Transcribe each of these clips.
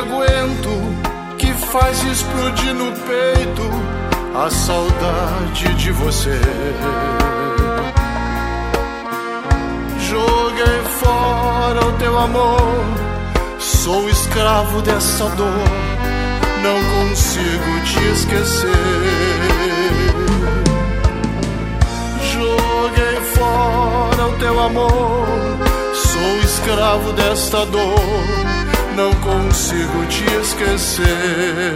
aguento que faz explodir no peito a saudade de você. Joguei fora o teu amor, sou escravo dessa dor, não consigo te esquecer. Joguei fora o teu amor, sou escravo desta dor, não consigo te esquecer.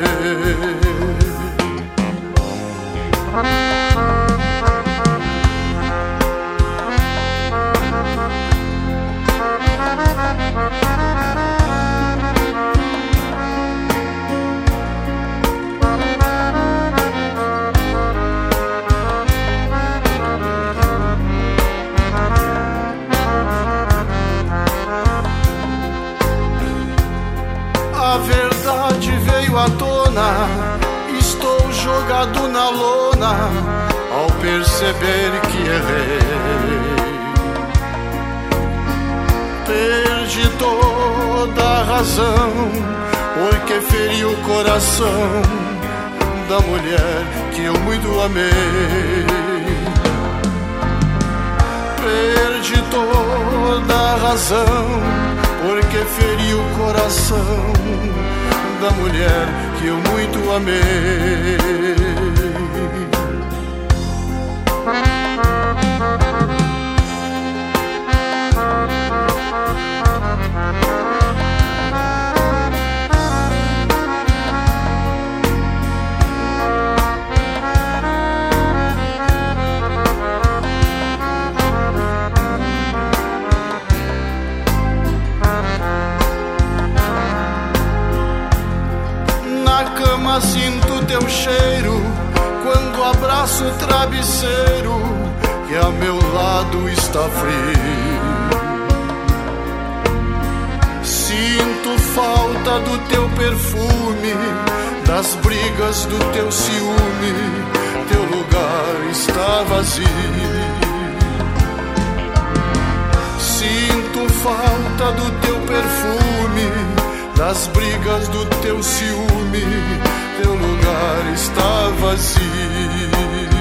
A verdade veio à tona, estou jogado na lona ao perceber que errei. Perdi toda a razão, porque feri o coração da mulher que eu muito amei. Perdi toda a razão, porque feri o coração da mulher que eu muito amei. Na cama sinto teu cheiro, quando abraço o travesseiro que a meu lado está frio. Sinto falta do teu perfume, das brigas do teu ciúme, teu lugar está vazio. Sinto falta do teu perfume, das brigas do teu ciúme, teu lugar está vazio.